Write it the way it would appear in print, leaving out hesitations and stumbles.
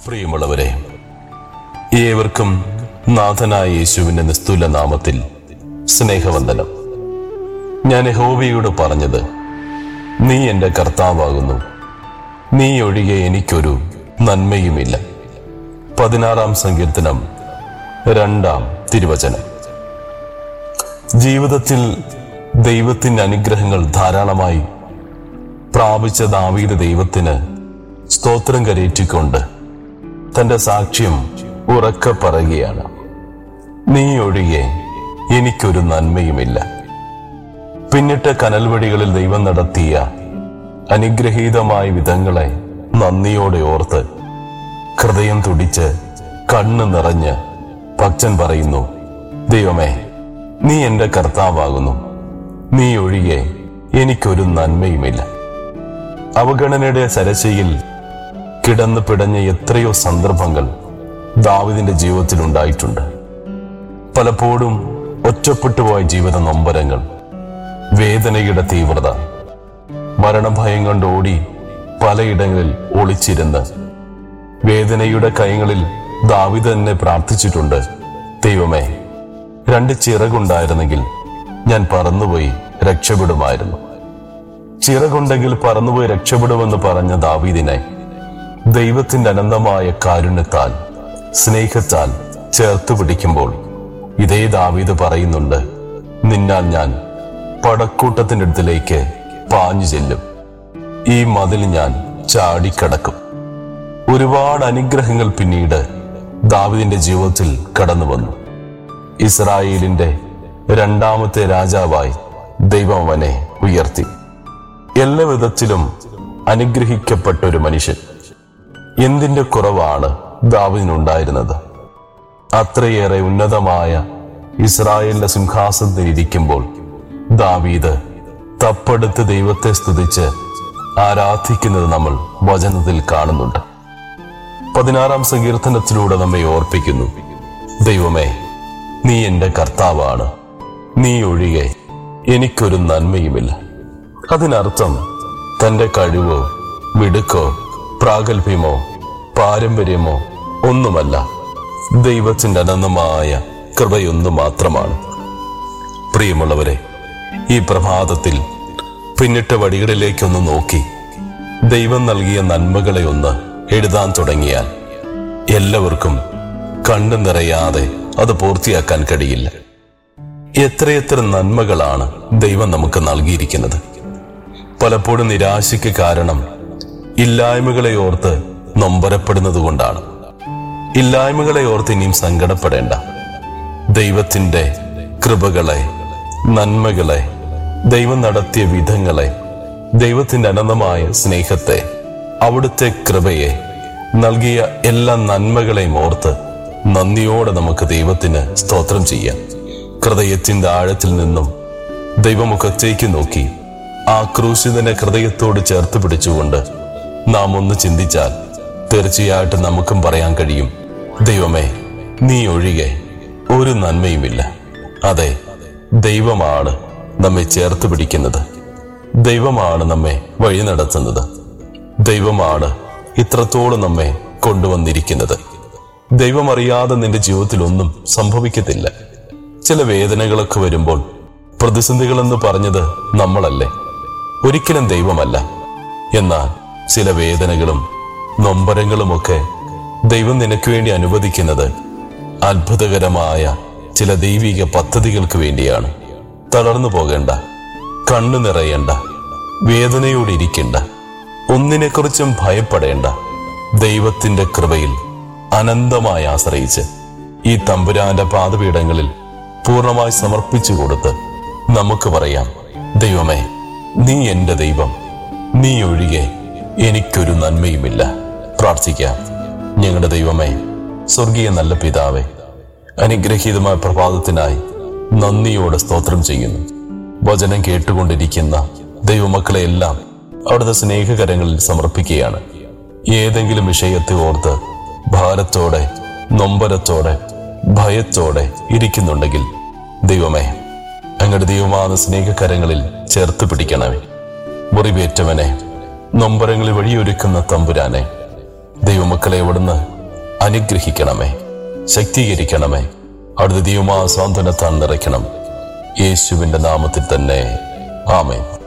പ്രിയമുള്ളവരെ, ഏവർക്കും നാഥനായ യേശുവിന്റെ നിസ്തുല നാമത്തിൽ സ്നേഹവന്ദനം. ഞാൻ യഹോവയോട് പറഞ്ഞത്, നീ എന്റെ കർത്താവാകുന്നു, നീ ഒഴികെ എനിക്കൊരു നന്മയുമില്ല. 16-ാം സങ്കീർത്തനം 2-ാം തിരുവചനം. ജീവിതത്തിൽ ദൈവത്തിന്റെ അനുഗ്രഹങ്ങൾ ധാരാളമായി പ്രാപിച്ച ദാവീദ് ദൈവത്തിന് സ്തോത്രം കരേറ്റിക്കൊണ്ട് തന്റെ സാക്ഷ്യം ഉറക്കെ പറയുകയാണ്, നീ ഒഴികെ എനിക്കൊരു നന്മയുമില്ല. പിന്നിട്ട കനൽവഴികളിൽ ദൈവം നടത്തിയ അനുഗ്രഹീതമായ വിധങ്ങളെ നന്ദിയോടെ ഓർത്ത് ഹൃദയം തുടിച്ച് കണ്ണ് നിറഞ്ഞ് ഭക്തൻ പറയുന്നു, ദൈവമേ, നീ എന്റെ കർത്താവാകുന്നു, നീ ഒഴികെ എനിക്കൊരു നന്മയുമില്ല. അവഗണനയുടെ സരശയിൽ കിടന്ന് പിടഞ്ഞ എത്രയോ സന്ദർഭങ്ങൾ ദാവീദിന്റെ ജീവിതത്തിൽ ഉണ്ടായിട്ടുണ്ട്. പലപ്പോഴും ഒറ്റപ്പെട്ടുപോയ ജീവിത നൊമ്പരങ്ങൾ, വേദനയുടെ തീവ്രത, മരണഭയം കൊണ്ടോടി പലയിടങ്ങളിൽ ഒളിച്ചിരുന്ന് വേദനയുടെ കൈകളിൽ ദാവീദ് തന്നെ പ്രാർത്ഥിച്ചിട്ടുണ്ട്, ദൈവമേ, 2 ചിറകുണ്ടായിരുന്നെങ്കിൽ ഞാൻ പറന്നുപോയി രക്ഷപ്പെടുമായിരുന്നു. ചിറകുണ്ടെങ്കിൽ പറന്നുപോയി രക്ഷപ്പെടുമെന്ന് പറഞ്ഞ ദാവീദിനെ ദൈവത്തിന്റെ അനന്തമായ കാരുണ്യത്താൽ, സ്നേഹത്താൽ ചേർത്ത് പിടിക്കുമ്പോൾ ഇതേ ദാവീദ് പറയുന്നുണ്ട്, നിന്നാൽ ഞാൻ പടക്കൂട്ടത്തിന്റെ അടുത്തിലേക്ക് പാഞ്ഞു ചെല്ലും, ഈ മതിൽ ഞാൻ ചാടിക്കടക്കും. ഒരുപാട് അനുഗ്രഹങ്ങൾ പിന്നീട് ദാവീദിന്റെ ജീവിതത്തിൽ കടന്നു വന്നു. ഇസ്രായേലിന്റെ 2ാമത്തെ രാജാവായി ദൈവം അവനെ ഉയർത്തി. എല്ലാ വിധത്തിലും അനുഗ്രഹിക്കപ്പെട്ട ഒരു മനുഷ്യൻ. എന്തിന്റെ കുറവാണ് ദാവീദിനുണ്ടായിരുന്നത്? അത്രയേറെ ഉന്നതമായ ഇസ്രായേലിന്റെ സിംഹാസനത്തിൽ ഇരിക്കുമ്പോൾ ദാവീദ് തപ്പെടുത്ത് ദൈവത്തെ സ്തുതിച്ച് ആരാധിക്കുന്നത് നമ്മൾ വചനത്തിൽ കാണുന്നുണ്ട്. 16-ാം സങ്കീർത്തനത്തിലൂടെ നമ്മെ ഓർപ്പിക്കുന്നു, ദൈവമേ, നീ എന്റെ കർത്താവാണ്, നീ ഒഴികെ എനിക്കൊരു നന്മയുമില്ല. അതിനർത്ഥം തന്റെ കഴിവോ മിടുക്കോ പ്രാഗൽഭ്യമോ പാരമ്പര്യമോ ഒന്നുമല്ല, ദൈവത്തിന്റെ അനന്തമായ കൃപയൊന്നു മാത്രമാണ്. പ്രിയമുള്ളവരെ, ഈ പ്രഭാതത്തിൽ പിന്നിട്ട വഴികളിലേക്കൊന്ന് നോക്കി ദൈവം നൽകിയ നന്മകളെ ഒന്ന് എഴുതാൻ തുടങ്ങിയാൽ എല്ലാവർക്കും കണ്ണു നിറയാതെ അത് പൂർത്തിയാക്കാൻ കഴിയില്ല. എത്രയെത്ര നന്മകളാണ് ദൈവം നമുക്ക് നൽകിയിരിക്കുന്നത്. പലപ്പോഴും നിരാശയ്ക്ക് കാരണം ഇല്ലായ്മകളെ ഓർത്ത് നൊമ്പരപ്പെടുന്നത് കൊണ്ടാണ്. ഇല്ലായ്മകളെ ഓർത്ത് ഇനിയും സങ്കടപ്പെടേണ്ട. ദൈവത്തിന്റെ കൃപകളെ, നന്മകളെ, ദൈവം നടത്തിയ വിധങ്ങളെ, ദൈവത്തിന്റെ അനന്തമായ സ്നേഹത്തെ, അവിടുത്തെ കൃപയെ, നൽകിയ എല്ലാ നന്മകളെയും ഓർത്ത് നന്ദിയോടെ നമുക്ക് ദൈവത്തിന് സ്തോത്രം ചെയ്യാം. ഹൃദയത്തിന്റെ ആഴത്തിൽ നിന്നും ദൈവമുഖത്തേക്ക് നോക്കി ആ ക്രൂശിതനെ ഹൃദയത്തോട് ചേർത്ത് പിടിച്ചുകൊണ്ട് നാം ഒന്ന് ചിന്തിച്ചാൽ തീർച്ചയായിട്ടും നമുക്കും പറയാൻ കഴിയും, ദൈവമേ, നീ ഒഴികെ ഒരു നന്മയുമില്ല. അതെ, ദൈവമാണ് നമ്മെ ചേർത്ത് പിടിക്കുന്നത്, ദൈവമാണ് നമ്മെ വഴി നടത്തുന്നത്, ദൈവമാണ് ഇത്രത്തോളം നമ്മെ കൊണ്ടുവന്നിരിക്കുന്നത്. ദൈവം അറിയാതെ നിന്റെ ജീവിതത്തിൽ ഒന്നും സംഭവിക്കത്തില്ല. ചില വേദനകളൊക്കെ വരുമ്പോൾ പ്രതിസന്ധികളെന്ന് പറഞ്ഞത് നമ്മളല്ലേ, ഒരിക്കലും ദൈവമല്ല. എന്നാൽ ചില വേദനകളും നൊമ്പരങ്ങളുമൊക്കെ ദൈവം നിനക്ക് വേണ്ടി അനുവദിക്കുന്നത് അത്ഭുതകരമായ ചില ദൈവിക പദ്ധതികൾക്ക് വേണ്ടിയാണ്. തളർന്നു പോകേണ്ട, കണ്ണു നിറയേണ്ട, വേദനയോടിരിക്കേണ്ട, ഒന്നിനെക്കുറിച്ചും ഭയപ്പെടേണ്ട. ദൈവത്തിന്റെ കൃപയിൽ അനന്തമായി ആശ്രയിച്ച് ഈ തമ്പുരാന്റെ പാദപീഠങ്ങളിൽ പൂർണ്ണമായി സമർപ്പിച്ചു കൊടുത്ത് നമുക്ക് പറയാം, ദൈവമേ, നീ എന്റെ ദൈവം, നീ ഒഴികെ എനിക്കൊരു നന്മയുമില്ല. പ്രാർത്ഥിക്കാം. ഞങ്ങളുടെ ദൈവമേ, സ്വർഗീയ നല്ല പിതാവേ, അനുഗ്രഹീതമായ പ്രഭാതത്തിനായി നന്ദിയോടെ സ്തോത്രം ചെയ്യുന്നു. വചനം കേട്ടുകൊണ്ടിരിക്കുന്ന ദൈവമക്കളെ എല്ലാം അവിടുത്തെ സ്നേഹകരങ്ങളിൽ സമർപ്പിക്കുകയാണ്. ഏതെങ്കിലും വിഷയത്തെ ഓർത്ത് ഭാരത്തോടെ, നൊമ്പരത്തോടെ, ഭയത്തോടെ ഇരിക്കുന്നുണ്ടെങ്കിൽ ദൈവമേ, അങ്ങയുടെ ദൈവമാകുന്ന സ്നേഹകരങ്ങളിൽ ചേർത്ത് പിടിക്കണമേ. മുറിവേറ്റവനെ, നൊമ്പരങ്ങളിൽ വഴിയൊരുക്കുന്ന തമ്പുരാനെ, ദൈവമക്കളെ അവിടുന്ന് അനുഗ്രഹിക്കണമേ, ശക്തീകരിക്കണമേ. അവിടുത്തെ ദൈവമാ സാന്ത്വനത്താൽ നിറയ്ക്കണം. യേശുവിന്റെ നാമത്തിൽ തന്നെ ആമേൻ.